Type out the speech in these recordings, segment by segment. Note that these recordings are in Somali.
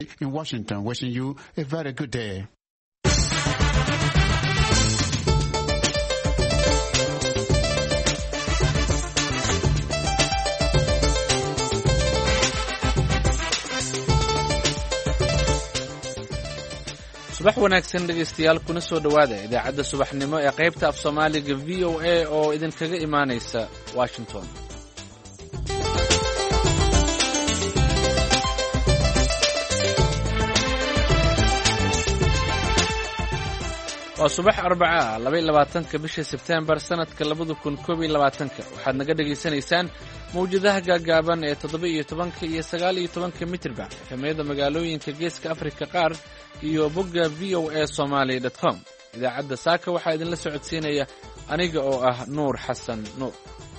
in Washington, wishing you a very good day. subax wanaagsan dhegaystayaal kuna soo dhowaada idaacadda subaxnimo ee qaybta af Soomaaliga VOA oo idinkaga imaanaysa Washington. waa subax Arbaca 22 bisha Sebtembar sanadka 2021 waxaad naga dhageysanaysaan mawjadaha gaagaaban ee 17 iyo 19 mitirba efemyada magaalooyinka geeska Afrika qaar iyo bogga voasomali.com. idaacadda saaka waxaa idinla socodsiinaya aniga oo ah Nuur Xasan Nuur.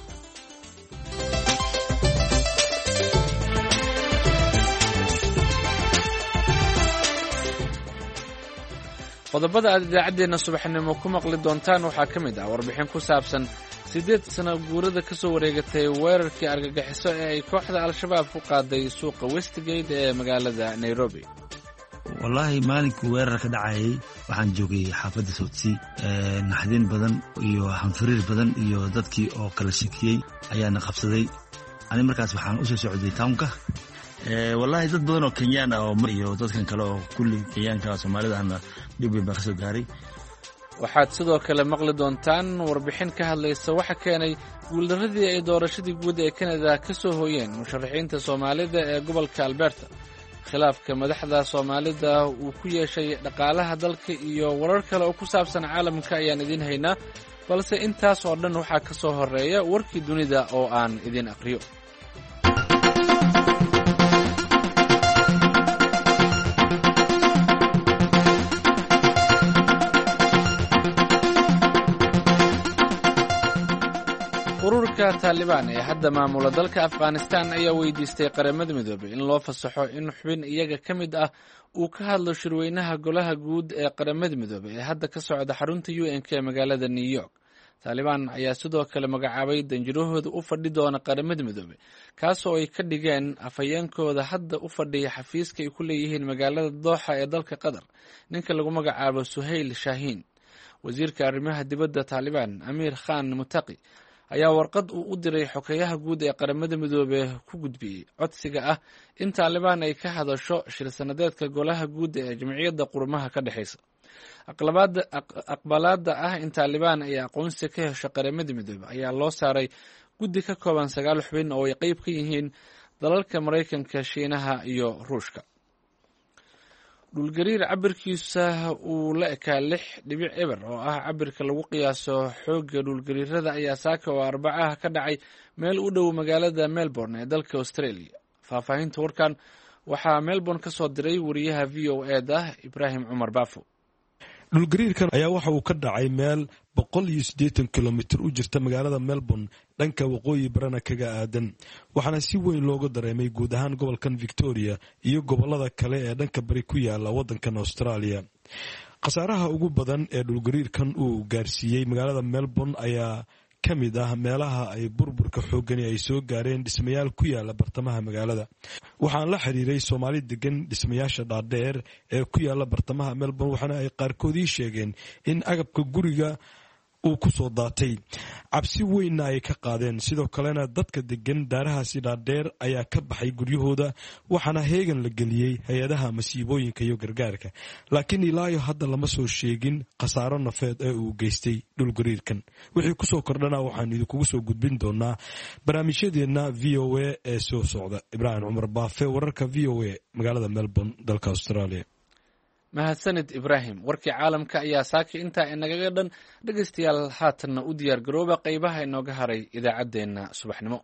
qodobada aad idaacadeena subaxnimo ku maqli doontaan waxaa ka mid ah warbixin ku saabsan 8 sano guurada ka soo wareegatay weerarkii argagixiso ee ay kooxda Al-Shabaab ku qaaday suuqa Westgate ee magaalada Nairobi. wallahi maalinkii weerar ka dhacayay waxaan joogay xaafadda Soodsii naxdin badan iyo hanfariir badan iyo dadkii oo kala shakiyay ayaana qabsaday ani markaas waxaan u soo socday townka wallahi dad badan oo Kenyaan ah oo iyo dadkan kale oo kulli Kenyaanka Soomaalida ahna dib bay soo gaaray. waxaad sidoo kale maqli doontaan warbixin ka hadlaysa waxa keenay guuldaradii ay doorashadii guud ee Canada ka soo hooyeen musharaxiinta Soomaalida ee gobolka Alberta. khilaafka madaxda Soomaalida uu ku yeeshay dhaqaalaha dalka iyo warar kale oo ku saabsan caalamka ayaan idin haynaa, balse intaas oo dhan waxaa ka soo horeeya warkii dunida oo aan idin aqriyo. ururka Taliban ee hadda maamula dalka Afghanistan ayaa weydiistay qaramada midoobay in loo fasaxo in xubin iyaga ka mid ah uu ka hadlo shirweynaha golaha guud ee qaramada midoobay ee hadda ka socda xarunta UN ee magaalada New York. Taliban ayaa sidoo kale magacaabay danjirahooda u fadhi doona qaramada midoobay kaasoo ay ka dhigeen afhayeenkooda hadda u fadhiya xafiiska ay ku leeyihiin magaalada Doha ee dalka Qatar, ninka lagu magacaabo Suhail Shaahin. wasiirka arrimaha dibadda Taliban Amir Khan Muttaqi ayaa warqad uu u diray xogeyaha guud ee qaramada midoobay ku gudbiyay codsiga ah in Taliban ay ka hadasho shir sanadeedka golaha guud ee jamciyadda qurumaha ka dhaxaysa. aqbalaadda ah in Taliban ay aqoonsi ka hesho qaramada midoobay ayaa loo saaray guddi ka kooban 9 xubin oo ay qayb ka yihiin dalalka Mareykanka, Shiinaha iyo Ruushka. dhulgariir cabirkiisa uu la ekaa 6.0 oo ah cabirka lagu qiyaaso xoogga dhulgariirada ayaa saaka oo Arbacaha ka dhacay meel u dhow magaalada Melbourne ee dalka Australia. faahfaahinta warkan waxaa Melbourne ka soo diray wariyaha VOA-da Ibrahim Cumar Baafo. dhulgariirkan ayaa waxa uu ka dhacay meel 180 kilomitir u jirta magaalada Melbourne dhanka waqooyi barana kaga aadan, waxaana si weyn looga dareemay guud ahaan gobolkan Victoria iyo gobolada kale ee dhanka bari ku yaala wadankan Australia. khasaaraha ugu badan ee dhulgariirkan uu gaarsiiyey magaalada Melbourne ayaa ka mid ah meelaha ay burburka xoogani ay soo gaareen dhismayaal ku yaala bartamaha magaalada. waxaan la xiriiray Soomaali degan dhismayaasha dhaadheer ee ku yaala bartamaha Melbourne, waxaana ay qaarkood ii sheegeen in agabka guriga uu ku soo daatay, cabsi weynna ay ka qaadeen. sidoo kalena dadka degan daarahaasi dhaadheer ayaa ka baxay guryahooda, waxaana heegan la geliyey hay-adaha masiibooyinka iyo gargaarka, laakiin ilaayo hadda lama soo sheegin khasaaro nafeed ee uu geystay dhulgariirkan. wixii kusoo kordhana waxaan idinkugu soo gudbin doonaa barnaamijyadeenna VOA ee soo socda. Ibrahim Cumar Baafe, wararka VOA, magaalada Melbourne, dalka Australia. mahadsanid Ibrahim. warkii caalamka ayaa saaki intaa inagaga dhan. dhegaystayaal haatanna u diyaar garooba qaybaha inooga haray idaacaddeenna subaxnimo.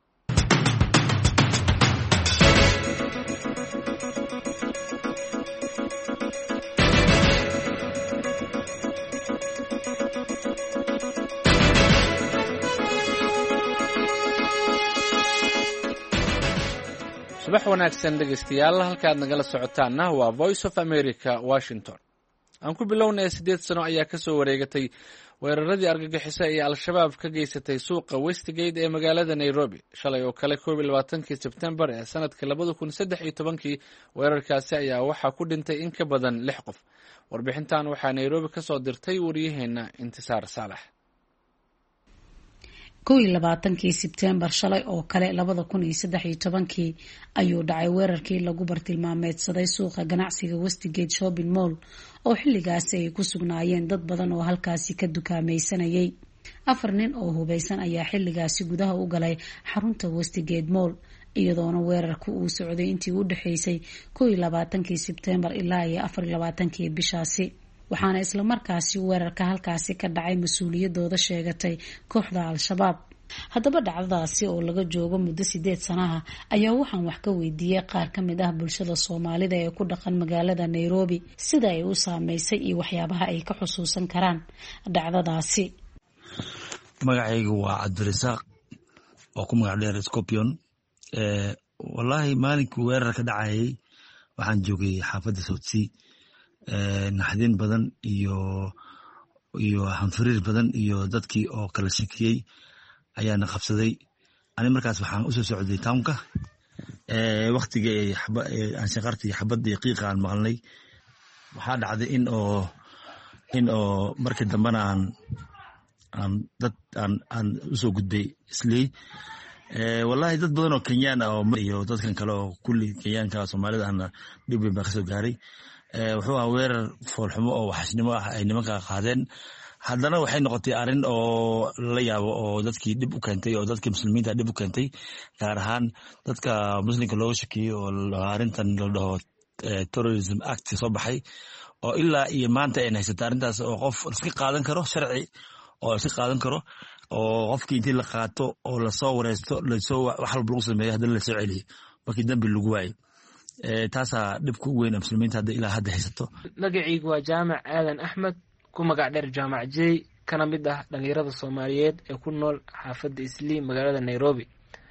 subax wanaagsan dhegaystayaal, halkaad nagala socotaanna waa Voice of America, Washington. aan ku bilownay 8 sano ayaa ka soo wareegatay weeraradii argagixisa ee al-shabaab ka geysatay suuqa westgate ee magaalada nairobi shalay oo kale 22 sebtembar ee sanadka 2013 weerarkaasi ayaa waxaa ku dhintay in ka badan 6 qof. warbixintan waxaa nairobi ka soo dirtay wariyaheena Intisaar Saalax. 22 sebtembar shalay oo kale 2013 ayuu dhacay weerarkii lagu bartilmaameedsaday suuqa ganacsiga Westgate Shopping Mall oo xilligaasi ay ku sugnaayeen dad badan oo halkaasi ka dukaamaysanayay. 4 nin oo hubeysan ayaa xilligaasi gudaha u galay xarunta Westgate Mall iyadoona weerarku uu socday intii u dhaxaysay 22 sebtembar ilaa 24 bishaasi. waxaana isla markaasi weerarka halkaasi ka dhacay mas-uuliyadooda sheegatay kooxda al-shabaab. haddaba dhacdadaasi oo laga joogo muddo 8 sanaha ayaa waxaan wax ka weydiiyey qaar ka mid ah bulshada Soomaalida ee ku dhaqan magaalada Nairobi sida ay u saameysay iyo waxyaabaha ay ka xusuusan karaan dhacdadaasi. magacaygu waa Cabdirasaaq oo ku magac dheer Scorpion. wallahi maalinkii weerarka dhacayay waxaan joogay xaafadda Soodsi. naxdin badan iyo hanfariir badan iyo dadkii oo kala shakiyay ayaana qabsaday. ani markaas waxaan u soo socday townka waqtigii aan shaqartii xabadii qiiqa aan maqalnay waxaa dhacday in oo markii dambana aan usoo gudbay islii. wallahi dad badan oo Kenyaan ah iyo dadkan kale oo kulli Kenyaanka Soomaalida ana dhib weyn baa kasoo gaaray. wuxuu ahaa weerar foolxumo oo waxashnimo ah ay nimanka qaadeen. haddana waxay noqotay arrin oo la yaabo oo dadkii dib u keentay oo dadkii muslimiinta dib u keentay gaar ahaan dadka muslimka looga shakiyay oo arrintan la dhaho terrorism act soo baxay oo ilaa iyo maanta ay haysata arrintaas oo qof iska qaadan karo sharci oo iska qaadan karo oo qofkii intii la qaato oo lasoo wareysto lasoo wax walba lagu sameeyo haddana lasoo celiyo markii dambi lagu waayo. taasaa dhibka ugu weyn muslimiinta hadda ilaa hadda haysato. magacaygu waa Jaamac Aadan Axmed ku magac dheer Jaamac Jey kana mid ah dhalinyarada Soomaaliyeed ee ku nool xaafadda Islii magaalada Nairobi.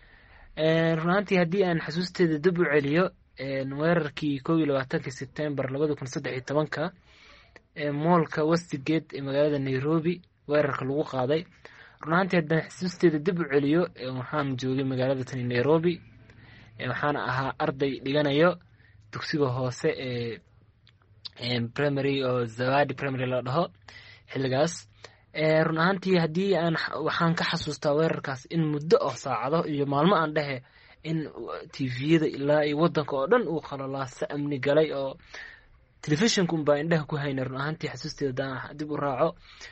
runtii haddii aan xasuusteeda dib u celiyo weerarkii 22 Sebtembar 2013 moolka Westgate ee magaalada Nairobi weerarka lagu qaaday. runtii haddii xasuusteeda dib u celiyo waxaan joogay magaalada Nairobi waxaana ahaa arday dhiganayo dugsiga hoose ee primary oo Zawadi primary la dhaho xilligaas. run ahaantii haddii waxaan ka xasuustaa weerarkaas in muddo oo saacado iyo maalmo aan dhahe in TV-yada ilaa iyo wadanka oo dhan uu qalalaasa amni galay oo telefishinkum baa indhaha ku haynay. run ahaantii xasuusteeda dib u raaco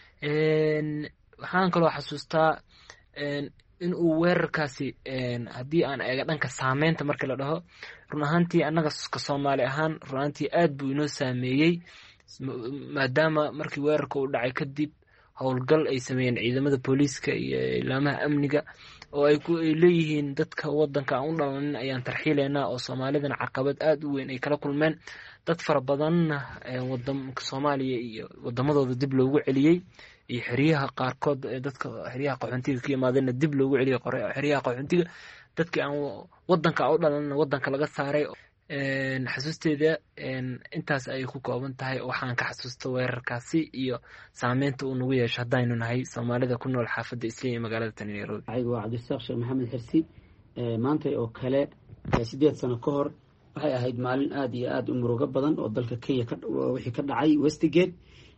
waxaan kaloo xasuustaa in uu weerarkaasi haddii aan eega dhanka saameynta markii la dhaho run ahaantii annaga ka Soomaali ahaan run ahaantii aad buu inoo saameeyey maadaama markii weerarka uu dhacay kadib howlgal ay sameeyeen ciidamada booliiska iyo ilaamaha amniga oo ay leeyihiin dadka wadanka aan u dhalanin ayaan tarxiileynaa oo Soomaalidana caqabad aad u weyn ay kala kulmeen. dad fara badan wadanka Soomaaliya iyo wadamadooda dib loogu celiyay iyo xiriyaha qaarkood dadka xiriyaha qaxoontiga ka yimaadeen dib loogu celiyay xiriyaha qaxoontiga dadkii aan wadanka u dhalan wadanka laga saaray. xasuusteeda intaas ay ku kooban tahay waxaan ka xasuusta weerarkaasi iyo saameynta uu nagu yeesho haddaynu nahay Soomaalida ku nool xaafadda Islii ee magaalada Nairobi. aygu waa Cabdirasaaq Sheekh Maxamed Xirsi. maanta oo kale 8 sano ka hor waxay ahayd maalin aad iyo aad u murugo badan oo dalka Kenya wixii ka dhacay Westgate.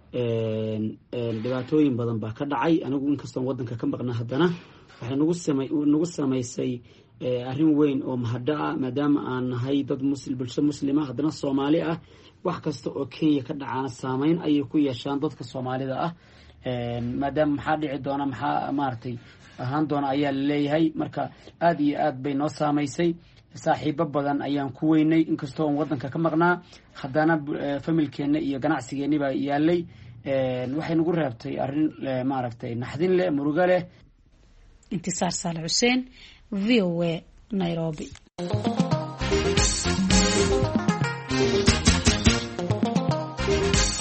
dhibaatooyin badan baa ka dhacay. anigu inkastoo wadanka ka maqnaa haddana waxay nagu samaysay arrin weyn oo mahadda ah maadaama aan nahay dad bulsho muslima haddana Soomaali ah. wax kasta oo Kenya ka dhacaana saameyn ayay ku yeeshaan dadka Soomaalida ah. maadaama maxaa dhici doona maxaa maartay ahaan doona ayaa la leeyahay. marka aad iyo aad bay noo saamaysay. saaxiibo badan ayaan ku weynay inkastoo aan wadanka ka maqnaa haddana familkeena iyo ganacsigeeni baa yaalay. waxay nagu reebtay arrin maaragtay naxdin leh murugo leh. Intisaar Saalax Xuseen VOA Nairobi.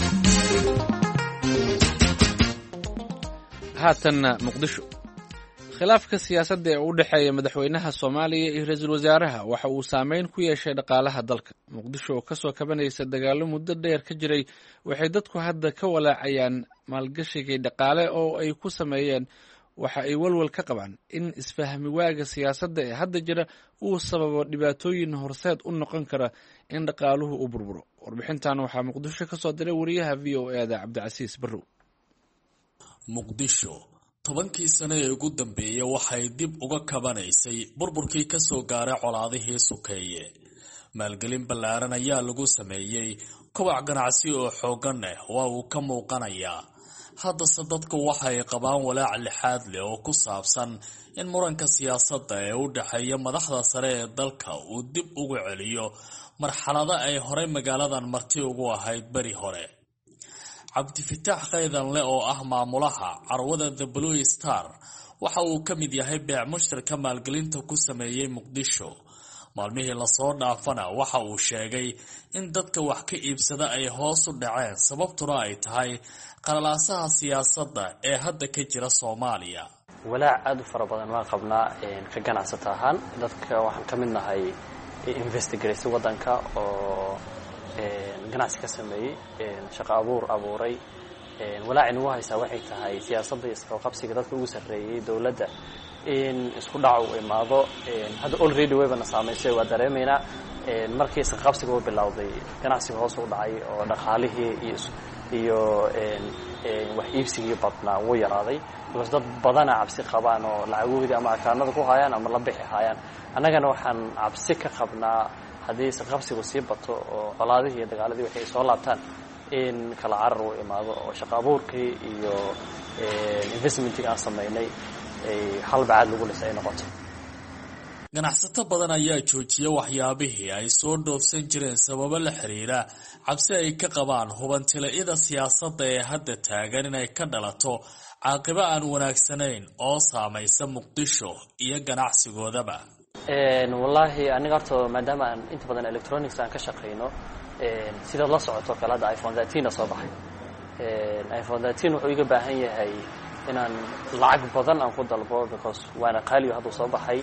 haatanna Muqdisho. khilaafka siyaasadda ee u dhexeeya madaxweynaha soomaaliya iyo ra-iisul wasaaraha waxa uu saameyn ku yeeshay dhaqaalaha dalka. muqdisho oo kasoo kabanaysa dagaalo muddo dheer ka jiray waxay dadku hadda ka walaacayaan maalgashigii dhaqaale oo ay ku sameeyeen. waxa ay walwal ka qabaan in isfahmi waaga siyaasadda ee hadda jira uu sababo dhibaatooyin horseed u noqon kara in dhaqaaluhu u burburo. warbixintan waxaa muqdisho kasoo diray wariyaha v o e da cabdicasiis barrow. muqdisho 10kii sano ee ugu dambeeyay waxay dib uga kabanaysay burburkii kasoo gaaray colaadihii sukeeye. maalgelin ballaaran ayaa lagu sameeyey, kobac ganacsi oo xoogan ah waa uu ka muuqanayaa. haddase dadku waxay qabaan walaac lixaad leh oo ku saabsan in muranka siyaasadda ee u dhexeeya madaxda sare ee dalka uu dib ugu celiyo marxalado ay horey magaaladan marti ugu ahayd beri hore. cabdifitaax khaydanle oo ah maamulaha carwada The Blue Star waxa uu ka mid yahay beec mushtarka maalgelinta ku sameeyey muqdisho. maalmihii lasoo dhaafana waxa uu sheegay in dadka wax ka iibsada ay hoos u dhaceen, sababtuna ay tahay qalalaasaha siyaasadda ee hadda ka jira Soomaaliya. walaac aad u fara badan waan qabnaa ka ganacsato ahaan. dadka waxaan ka mid nahay investigation wadanka oo ganacsi ka sameeyey, shaqo abuuray. walaac inuu haysaa waxay tahay siyaasadda isku qabsiga dadka ugu sarreeyay dawladda in isku dhac uu imaado. hadda already wayna saameysay, waa dareemaynaa. markii isku qabsiga uu bilowday ganacsiga hoos u dhacay oo dhaqaalihii iyo wax iibsigii badnaa wuu yaraaday. because dad badana cabsi qabaan oo lacagoodii ama akaanada ku hayaan ama la bixi hayaan. annagana waxaan cabsi ka qabnaa haddii isku qabsigu sii bato oo colaadihii iyo dagaaladii waxay soo laabtaan in kala carar uu imaado oo shaqo abuurkii iyo investmentii aan samaynay halbacaad lagu lisa ay noqoto. ganacsato badan ayaa joojiya waxyaabihii ay soo dhoofsan jireen sababo la xiriira cabsi ay ka qabaan hubantila'ida siyaasadda ee hadda taagan inay ka dhalato caaqibo aan wanaagsanayn oo saamaysa muqdisho iyo ganacsigoodaba. wallaahi aniga horta maadaama aan inta badan electronics aan ka shaqayno, sidaad la socoto kale hadda iPhone 13 soo baxay. iPhone 13 wuxuu iga baahan yahay inaan lacag badan aan ku dalbo because waana qaali hadda soo baxay.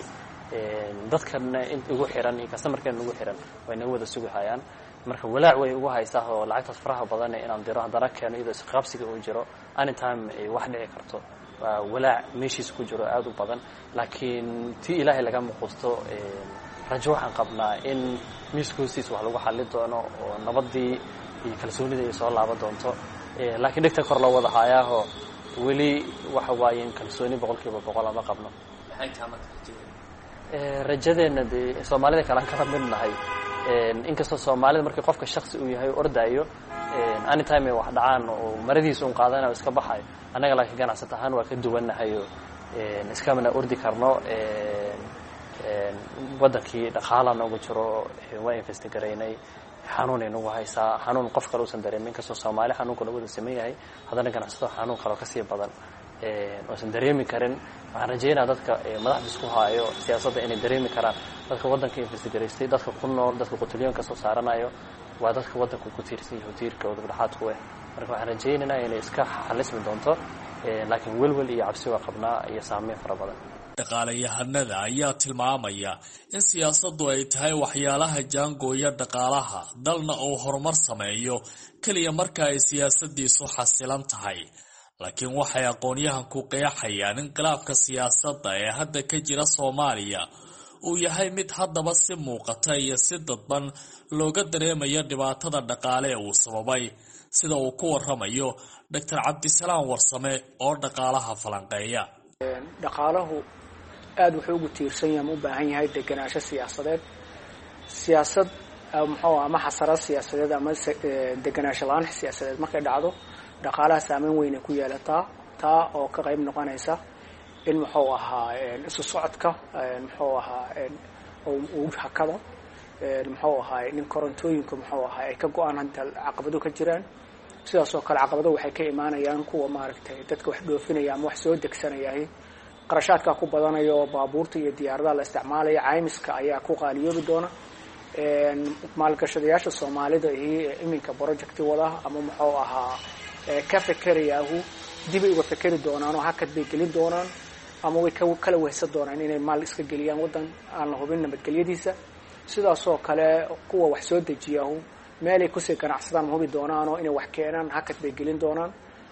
dadkana ugu xiran iyo customerkan ugu xiran way naga wada sugayaan. marka walaac way ugu haysaa oo lacagtaas faraha badan inaan diro haddana keeno iyadoo isqabsiga uu jiro anytime ay wax dhici karto. waa walaac meeshiis ku jiro aad u badan, laakiin tii ilaahay laga muuqato rajo waxaan qabnaa in miiskoosiis wax lagu xalli doono oo nabadii iyo kalsoonida ay soo laaban doonto. laakiin dhigta kor loo wada haayaaho weli waxa waaye in kalsooni 100% ama qabno. rajadeena Soomaalida kale aan kala mid nahay. inkastoo Soomaalida markii qofka shakhsi uu yahay ordaayo anytime wax dhacaan oo maradiisa uu qaadanayo iska baxay. anaga laakiin ganacsato ahaan waa ka duwanahay oo iskama ordi karno. wadankii dhaqaalaha ugu jiro waa investigareynay. xanuun inagu haysaa, xanuun qof kale uusan dareemin. inkastoo Soomaali xanuunka lagu wada sameeyay haddana ganacsato xanuun kale ka sii badan oosan dareemi karin. waxaan rajaynayaa dadka madaxda isku haayo siyaasadda inay dareemi karaan. dadka waddanka investigareystay, dadka ku nool, dadka qutuliyoonka soo saaranayo waa dadka waddanka ku tiirsan yahay tiirkooda dhexaadku ah. marka waxaan rajaynaynaa inay iska xalismi doonto, laakiin welwel iyo cabsi waa qabnaa iyo saameyn fara badan. dhaqaalayahanada ayaa tilmaamaya in siyaasaddu ay tahay waxyaalaha jaangooya dhaqaalaha dalna uu horumar sameeyo kaliya marka ay siyaasadiisu xasilan tahay. laakiin waxay aqoonyahanku qeexayaan in khilaafka siyaasadda ee hadda ka jira Soomaaliya uu yahay mid haddaba si muuqata iyo si dadban looga dareemayo dhibaatada dhaqaale uu sababay, sida uu ku waramayo Dr. Cabdisalaam Warsame oo dhaqaalaha falanqeeya. dhaqaalahu aad wuxuu ugu tiirsan yahay u baahan yahay deganaansho siyaasadeed. siyaasad ama xasarad siyaasadeed ama deganaansho la'aan siyaasadeed markay dhacdo dhaqaalaha saameyn weyn ku yeelataa, taa oo ka qayb noqonaysa in isu socodka uu hakado, in korontooyinka ay ka go'aan hadda caqabado ka jiraan. sidaas oo kale caqabado waxay ka imaanayaan kuwa maaragtay dadka wax dhoofinaya ama wax soo degsanaya, qarashaadka ku badanayo baabuurta iyo diyaaradaha la isticmaalaya, caymiska ayaa ku qaaliyoobi doona. maalgashadayaasha Soomaalida iyo iminka project wada ama ka fekerayaahu dib uga fekeri doonaan oo hakad bay gelin doonaan ama way kala wehsan doonaan inay maal iska geliyaan waddan aan la hubin nabadgelyadiisa. sidaasoo kale kuwa wax soo dejiyahu meelay kusii ganacsadaan hubi doonaan oo inay wax keenaan hakad bay gelin doonaan.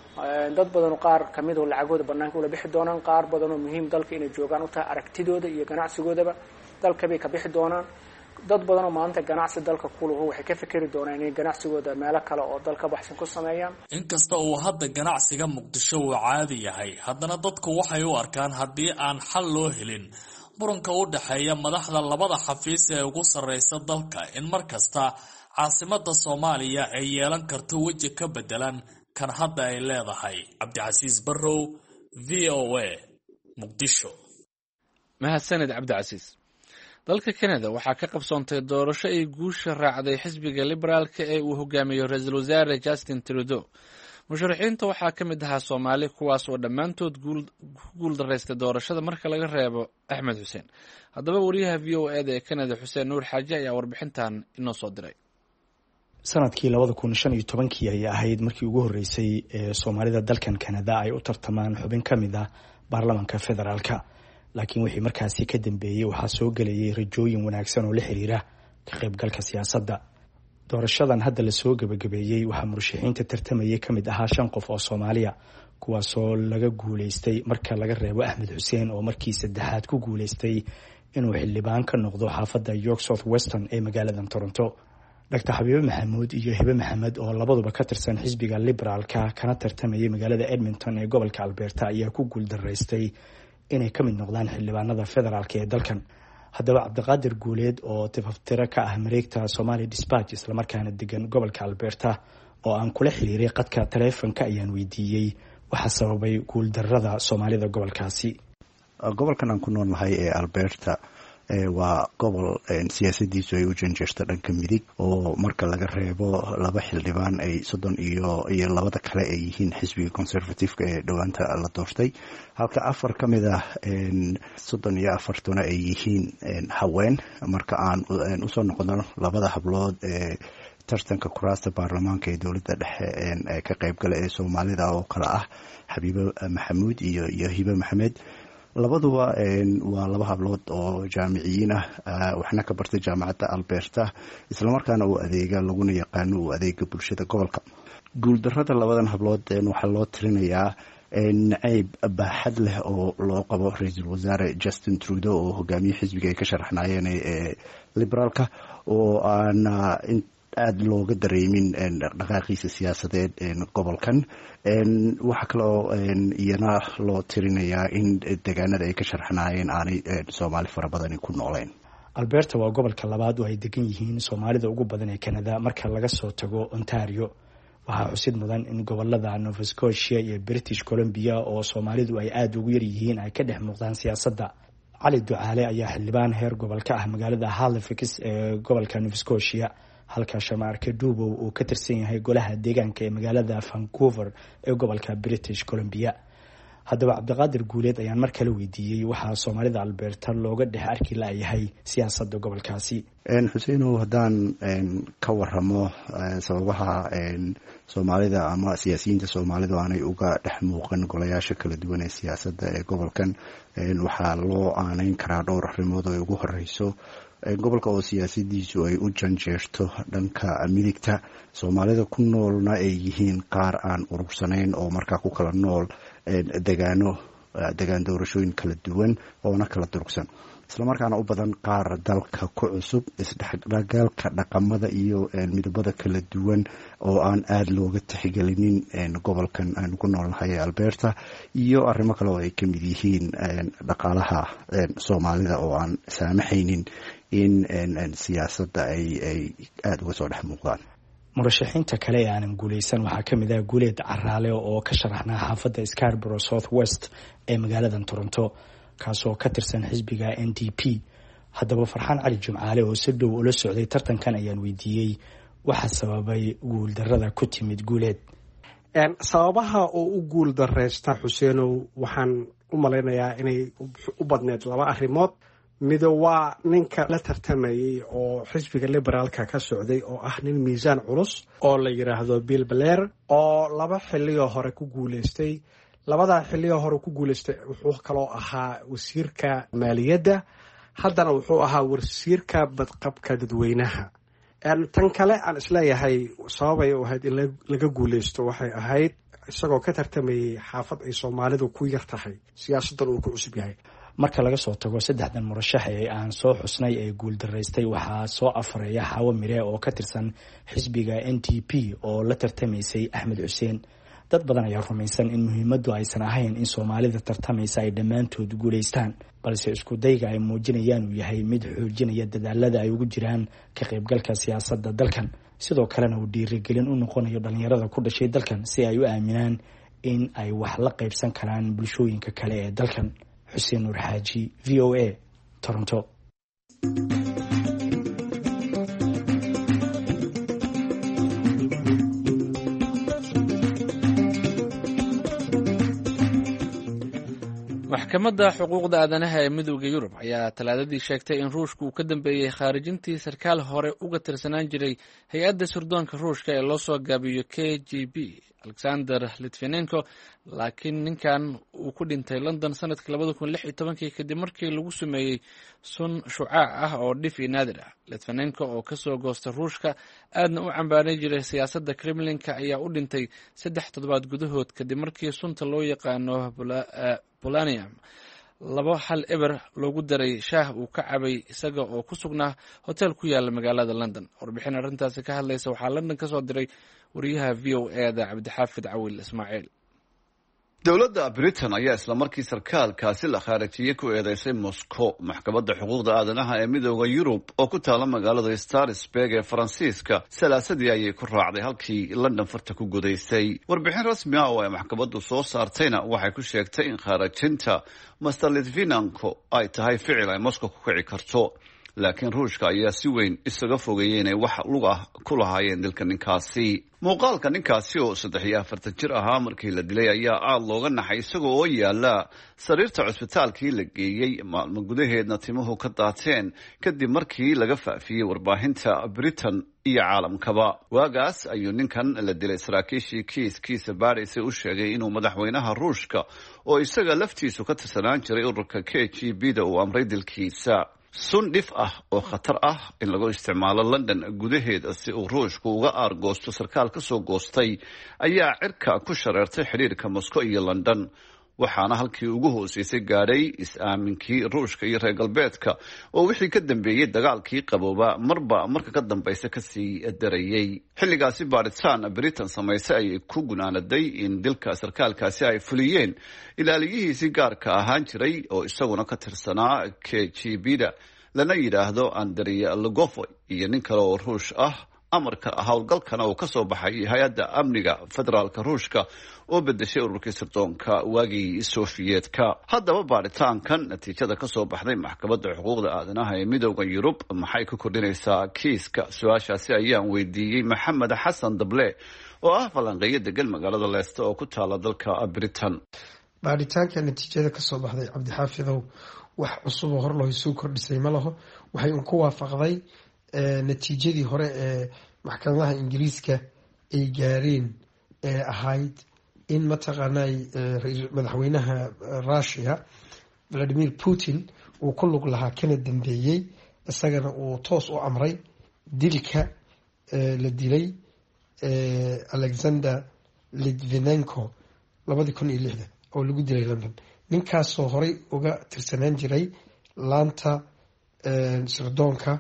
dad badan qaar kamid oo lacagooda banaanka ula bixi doonaan, qaar badan oo muhiim dalka inay joogaan u tahay aragtidooda iyo ganacsigoodaba dalka bay ka bixi doonaan. dad badan oo maanta ganacsi dalka ku leh waxay ka fikiri doonaan inay ganacsigooda meelo kale oo dalka baxsan ku sameeyaan. inkasta uu hadda ganacsiga Muqdisho uu caadi yahay, haddana dadku waxay u arkaan haddii aan xal loo helin muranka u dhaxeeya madaxda labada xafiis ee ugu sareysa dalka in markasta caasimada Soomaaliya ay yeelan karto waji ka bedelan kan hadda ay leedahay. Cabdicasiis Barrow, VOA, Muqdisho. mahadsanid Cabdicasiis. dalka Canada waxaa ka qabsoontay doorasho ay guusha raacday xisbiga liberaalka ee uu hogaamiyo ra'iisul wasaare Justin Trudeau. musharaxiinta waxaa ka mid ahaa Soomaali kuwaas oo dhammaantood ku guuldareystay doorashada marka laga reebo Axmed Xuseen. haddaba wariyaha VOA ee Canada Xuseen Nuur Xaaji ayaa warbixintan inoo soo diray. sanadkii 2015 ayay ahayd markii ugu horeysay ee Soomaalida dalkan Canada ay u tartamaan xubin ka mid ah baarlamaanka federaalka. laakiin wixii markaasi ka dambeeyay waxaa soo galayay rajooyin wanaagsan oo la xiriira ka qaybgalka siyaasadda. doorashadan hadda la soo gabagabeeyay waxaa murashaxiinta tartamayay ka mid ahaa 5 qof oo Soomaaliya, kuwaasoo laga guuleystay marka laga reebo Axmed Xuseen oo markii saddexaad ku guuleystay inuu xildhibaan ka noqdo xaafadda York South Western ee magaalada Toronto. Dr. Xabiibe Maxamuud iyo Hibe Maxamed oo labaduba ka tirsan xisbiga liberaalka kana tartamayay magaalada Edmonton ee gobolka Alberta ayaa ku guuldareystay inay ka mid noqdaan xildhibaanada federaalka ee dalkan. haddaba Cabdiqaadir Guuleed oo tifaftira ka ah mareegta Somali Dispatch isla markaana degan gobolka Alberta oo aan kula xiriiray qadka taleefanka ayaan weydiiyey waxa sababay guuldarrada Soomaalida gobolkaasi. gobolkan aan ku noolnahay ee Alberta waa gobol siyaasadiisu ay u janjeerto dhanka midig oo marka laga reebo 2 xildhibaan ay 30 iyo labada kale ay yihiin xisbiga conservative ee dhawaanta la doortay, halka 4 ka mid ah 34 ay yihiin haween. marka aan u soo noqono labada hablood ee tartanka kuraasta baarlamaanka ee dowladda dhexe ee ka qaybgala ee Soomaalida oo kala ah Xabiibe Maxamuud iyo Hibe Maxamed, labaduba waa 2 hablood oo jaamiciyiin ah, waxna ka bartay jaamacadda Alberta isla markaana uu adeega laguna yaqaano uu adeega bulshada gobolka. guuldarrada labadan hablood waxaa loo tirinayaa nacayb baaxad leh oo loo qabo ra'iisul wasaare Justin Trudeau oo hogaamiye xisbiga ay ka sharaxnaayeen ee liberaalka oo aan aad looga dareemin dhaqaaqiisa siyaasadeed gobolkan. waxa kale oo iyana loo tirinayaa in deegaanada ay ka sharaxnaayeen aanay Soomaali fara badan ku nooleen. Alberta waa gobolka labaad oo ay degan yihiin Soomaalida ugu badan ee Canada marka laga soo tago Ontario. waxaa xusid mudan in gobolada Nova Scotia iyo British Columbia oo Soomaalidu ay aad ugu yar yihiin ay ka dhex muuqdaan siyaasadda. Cali Ducaale ayaa xildhibaan heer gobolka ah magaalada Halifax ee gobolka Nova Scotia, halka Shamarka Duubow uu ka tirsan yahay golaha deegaanka ee magaalada Vancouver ee gobolka British Columbia. haddaba Cabdiqaadir Guuleed ayaan mar kale weydiiyey waxaa Soomaalida Alberta looga dhex arki laayahay siyaasadda gobolkaasi. Xuseenow, haddaan ka waramo sababaha Soomaalida ama siyaasiyiinta Soomaalidu aanay uga dhex muuqan golayaasha kala duwan ee siyaasadda ee gobolkan, waxaa loo aaneyn karaa dhowr arrimood oo ugu horeyso gobolka oo siyaasadiisu ay u janjeerto dhanka midigta, Soomaalida ku noolna ay yihiin qaar aan urursanayn oo markaa ku kala nool degaan doorashooyin kala duwan oona kala durugsan, isla markaana u badan qaar dalka ku cusub, isdhexgalka dhaqamada iyo midabada kala duwan oo aan aad looga tixgelinin gobolkan aanu ku noolnahay ee Alberta, iyo arrimo kale oo ay ka mid yihiin dhaqaalaha Soomaalida oo aan saamaxaynin in siyaasadda ay aad uga soo dhex muuqdaan. murashaxiinta kale ee aanan guuleysan waxaa ka mid ah Guuleed Caraale oo ka sharaxnaa xaafadda Scarborough South West ee magaalada Toronto, kaasoo ka tirsan xisbiga NDP. haddaba Farxaan Cali Jumcaale oo si dhow ula socday tartankan ayaan weydiiyey waxa sababay guuldarrada ku timid Guuleed. sababaha oo u guuldareysta Xuseenow waxaan u malaynayaa inay u badneed 2 arrimood. mid waa ninka la tartamayay oo xisbiga liberaalka ka socday oo ah nin miisaan culus oo la yiraahdo Bill Blair oo 2 xilliyo hore ku guuleystay, labadaa xilliyo hore ku guulaystay wuxuu kaloo ahaa wasiirka maaliyadda, haddana wuxuu ahaa wasiirka badqabka dadweynaha. tan kale aan isleeyahay sababay u ahayd in laga guulaysto waxay ahayd isagoo ka tartamayay xaafad ay soomaalidu ku yar tahay siyaasaddan uu ku cusub yahay. marka laga soo tago saddexdan murashax ee aan soo xusnay ee guuldaraystay, waxaa soo afareeya Xaawo Mire oo ka tirsan xisbiga NDP oo la tartamaysay Axmed Xuseen. dad badan ayaa rumaysan in muhiimaddu aysan ahayn in Soomaalida tartamaysa ay dhammaantood guulaystaan, balse isku dayga ay muujinayaan uu yahay mid xoojinaya dadaalada ay ugu jiraan ka qaybgalka siyaasadda dalkan, sidoo kalena uu dhiirigelin u noqonayo dhalinyarada ku dhashay dalkan si ay u aaminaan in ay wax la qaybsan karaan bulshooyinka kale ee dalkan. Xuseen Nuur Xaaji, VOA, Toronto. maxkamadda xuquuqda aadanaha ee midowda Yurub ayaa talaadadii sheegtay in Ruushka uu ka dambeeyay khaarijintii sarkaal hore uga tirsanaan jiray hay-adda sirdoonka Ruushka ee loo soo gaabiyo KGB, Alexander Litvinenko, laakiin ninkan uu ku dhintay London sanadkii 2016 kadib markii lagu sameeyey sun shucaac ah oo dhif iyo naadir ah. Litvinenko oo kasoo goosta Ruushka aadna u cambaaray jiray siyaasadda Kremlinka ayaa u dhintay 3 toddobaad gudahood kadib markii sunta loo yaqaano polonium 2 eber loogu daray shaah uu ka cabay isaga oo ku sugnaa hotel ku yaala magaalada London. warbixin arrintaasi ka hadlaysa waxaa London ka soo diray wariyaha VOA-da Cabdixaafid Cawil Ismaaciil. dowladda Britain ayaa isla markii sarkaalkaasi la khaarijiyay ku eedeysay Moscow. maxkamadda xuquuqda aadanaha ee midowda Yurub oo ku taala magaalada Strasbourg ee Faransiiska salaasadii ayay ku raacday halkii London farta ku gudaysay. warbixin rasmi ah oo ay maxkamaddu soo saartayna waxay ku sheegtay in khaarijinta Mr. Litvinenko ay tahay ficil ay Moscow ku kici karto, laakiin Ruushka ayaa si weyn isaga fogeeyay inay wax lug ah ku lahaayeen dilka ninkaasi. muuqaalka ninkaasi oo 43 jir ahaa markii la dilay ayaa aad looga naxay isagoo oo yaala sariirta cusbitaalkii la geeyey maalmo gudaheedna timuhu ka daateen kadib markii laga faafiyey warbaahinta Britain iyo caalamkaba. waagaas ayuu ninkan la dilay saraakiishii kiiskiisa baadhaysay u sheegay inuu madaxweynaha Ruushka oo isaga laftiisu ka tirsanaan jiray ururka KGB-da uu amray dilkiisa. sun dhif ah oo khatar ah in lagu isticmaalo London gudaheeda si uu Ruushku uga aargoosto sarkaal ka soo goostay ayaa cirka ku shareertay xiriirka Moscow iyo London, waxaana halkii ugu hooseysay gaadhay is-aaminkii Ruushka iyo reer galbeedka oo wixii ka dambeeyey dagaalkii qabooba marba marka ka dambaysa kasii darayey. xilligaasi baaritaan Britain samaysay ayay ku gunaanaday in dilka sarkaalkaasi ay fuliyeen ilaaliyihiisii gaarka ahaan jiray oo isaguna ka tirsanaa KGB-da lana yidhaahdo Andrei Lugovoy iyo nin kale oo Ruush ah. amarka howlgalkana uu ka soo baxay hay-adda amniga federaalka Ruushka oo bedeshay ururkii sirdoonka waagii Sofiyeetka. haddaba baaritaankan natiijada ka soo baxday maxkamadda xuquuqda aadanaha ee midowda Yurub maxay ku kordhinaysaa kiiska? su-aashaasi ayaan weydiiyey Maxamed Xasan Dable oo ah falanqeeyo degan magaalada Leicester oo ku taala dalka Britain. baaritaanka natiijada ka soo baxday Cabdixaafidow wax cusub oo hor loo soo kordhisay ma laho. waxay ku waafaqday natiijadii hore ee maxkamadaha Ingiriiska ay gaareen ee ahayd in mataqaanay madaxweynaha Russia Vladimir Putin uu ku lug lahaa kana dambeeyay, isagana uu toos u amray dilka la dilay Alexander Litvinenko 2006 oo lagu dilay London. ninkaasoo horey uga tirsanaan jiray laanta sirdoonka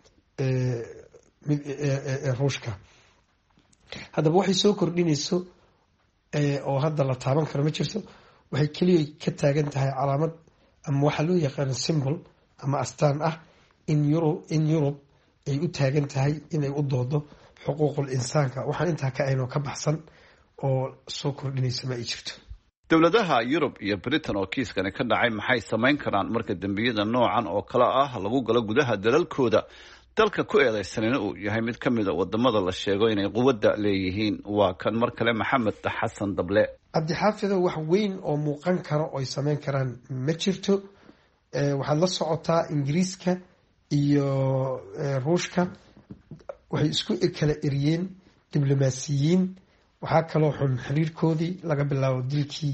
Ruushka. haddaba waxay soo kordhinayso oo hadda la taaban karo ma jirto. waxay keliya ka taagan tahay calaamad ama waxaa loo yaqaano symbol ama astaan ah in Yurub ay u taagan tahay inay u doodo xuquuqul insaanka. waxaan intaa ka aynoo ka baxsan oo soo kordhinaysa ma ay jirto. dowladaha Yurub iyo Britain oo kiiskani ka dhacay maxay samayn karaan marka dembiyada noocan oo kale ah lagu galo gudaha dalalkooda? dalka ku eedeysanina uu yahay mid ka mid a wadamada la sheego inay quwadda leeyihiin. waa kan mar kale Maxamed Xasan Dable. Cabdixaafidow wax weyn oo muuqan karo oo ay samayn karaan ma jirto. waxaad la socotaa Ingiriiska iyo Ruushka waxay isku kala eriyeen diblomaasiyiin. waxaa kaloo xun xiriirkoodii laga bilaabo dilkii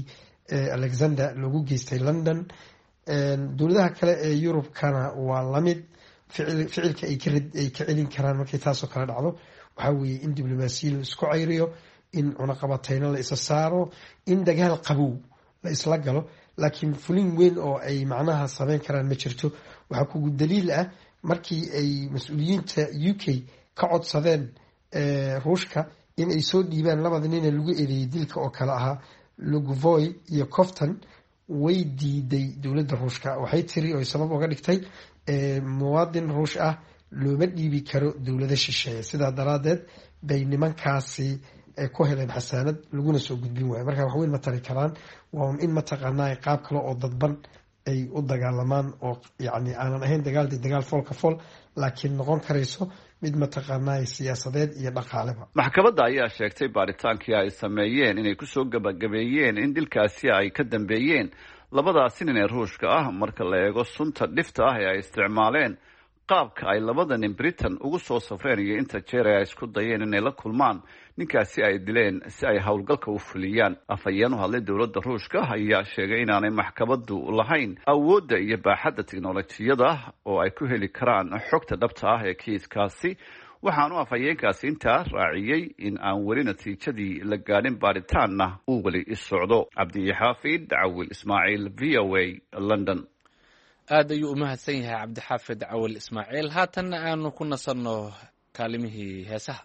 alexander loogu geystay london. dowladaha kale ee yurubkana waa lamid, ficilka ay ka celin karaan markay taasoo kale dhacdo waxaa weeye in diblomaasiya la isku cayriyo, in cunaqabateyno la isa saaro, in dagaal qabow la isla galo, laakiin fulin weyn oo ay macnaha sameyn karaan ma jirto. waxaa kugu daliil ah markii ay mas-uuliyiinta UK ka codsadeen ruushka in ay soo dhiibaan labada nin ee lagu eedeeyey dilka oo kale ahaa Lugovoy iyo Koftan, way diiday dowladda ruushka. waxay tiri oo sabab uga dhigtay muwaadin ruush ah looma dhiibi karo dowlada shisheeye, sidaa daraadeed bay nimankaasi ku heleen xasaanad laguna soo gudbin waayo. marka wax weyn ma tari karaan, waa in mataqaanaa qaab kale oo dadban ay u dagaalamaan oo yani aanan ahayn dagaal foolka fool, laakiin noqon karayso mid mataqaanaa siyaasadeed iyo dhaqaaleba. maxkamadda ayaa sheegtay baaritaankii ay sameeyeen inay kusoo gabagabeeyeen in dilkaasi ay ka dambeeyeen labadaasi nin ee ruushka ah marka la eego sunta dhifta ah ee ay isticmaaleen, qaabka ay labada nin Britain ugu soo safreen iyo inta jeer ay isku dayeen inay la kulmaan ninkaasi ay dileen si ay howlgalka u fuliyaan. afhayeen u hadlay dowladda ruushka ayaa sheegay inaanay maxkamaddu lahayn awoodda iyo baaxadda tiknolojiyada oo ay ku heli karaan xogta dhabta ah ee kiiskaasi. waxaanu afhayeenkaasi intaa raaciyey in aan weli natiijadii la gaadhin baaritaanna uu weli socdo. cabdixaafid cawil ismaaciil, v o a London. aad ayuu u mahadsan yahay cabdixaafid cawil ismaaciil. haatanna aanu ku nasanno kaalimihii heesaha.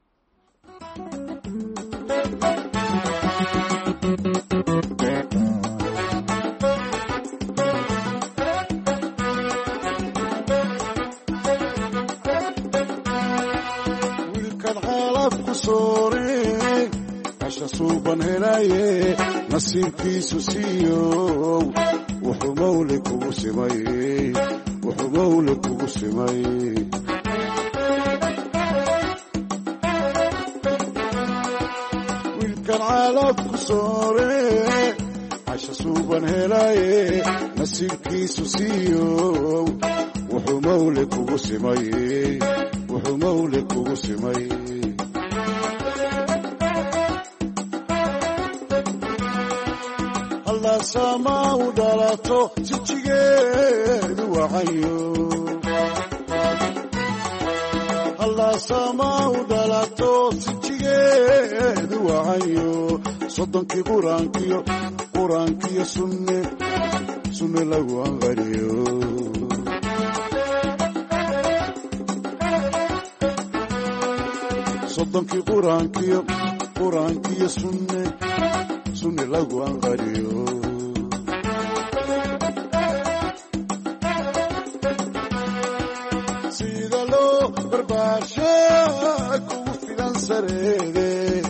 wiilkan xaalad ku soore casha suuban helaye nasiibkiisu siiyow wuxuu mawle kugu simay, wuxuu mawle kugu simay. wiilkan caalad ku soore casha suuban helaye nasiibkiisu siiyow wuxuu mawle kugu simay, wuxuu mawle kugu simay. sama u dhalato sijigeedu wacayo, sama u dhalato sijigeedu wacayo. soddonkii quraankiyo sunne lagu anqariyo. soddonkii quraankiyo sunne lagu anqariyo. sida loo barbaarsha kugu filan sareede,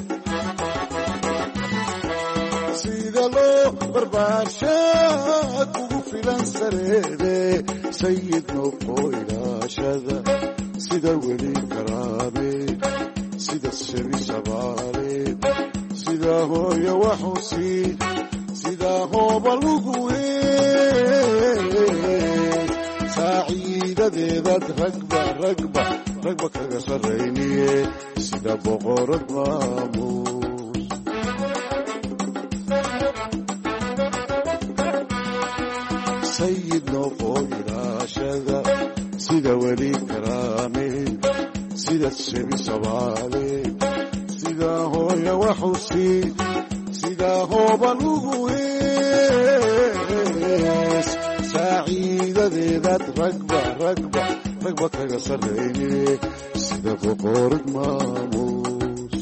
sida loo barbaarsha kugu filan sareede. sayid noqo ilaashada sida weli karaame, sida shebi shabaale, sida hooyo waxusi, sida hooba lugu weyn. saaciidadeedaad ragba kaga sarrayniye, sida boqorad maamuus. sayid noqo ilaashada sida weli karaame, sida shebi sabaale, sida hooya waxusi, sida hooba lugu wees. saaciidadeedaad ragba kaga sarrayne, sida boqorad maamuus.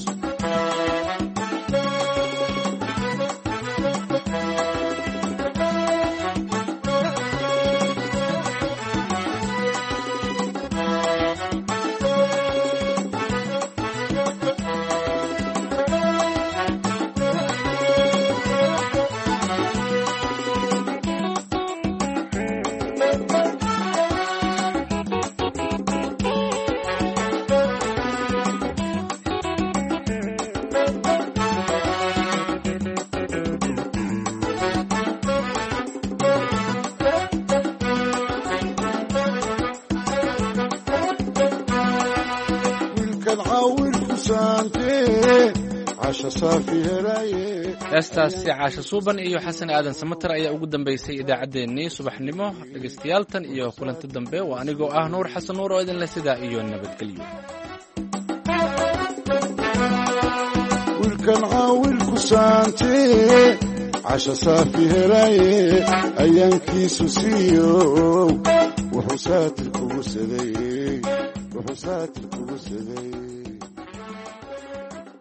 casha saafi helaye heestaasi caasha suuban iyo xasan aadan samatar ayaa ugu dambeysay idaacaddeenii subaxnimo dhegaystayaal tan iyo kulanti dambe waa anigoo ah nuur xasan nuur oo idinle sidaa iyo nabadgelyo wiilkan caawilku saantee casha saafi helaye ayaankiisu siiyow wuxuu saatir kugu saday